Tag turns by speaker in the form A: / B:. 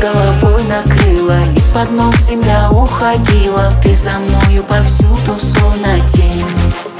A: головой накрыла, из-под ног земля уходила. Ты за мною повсюду, словно тень.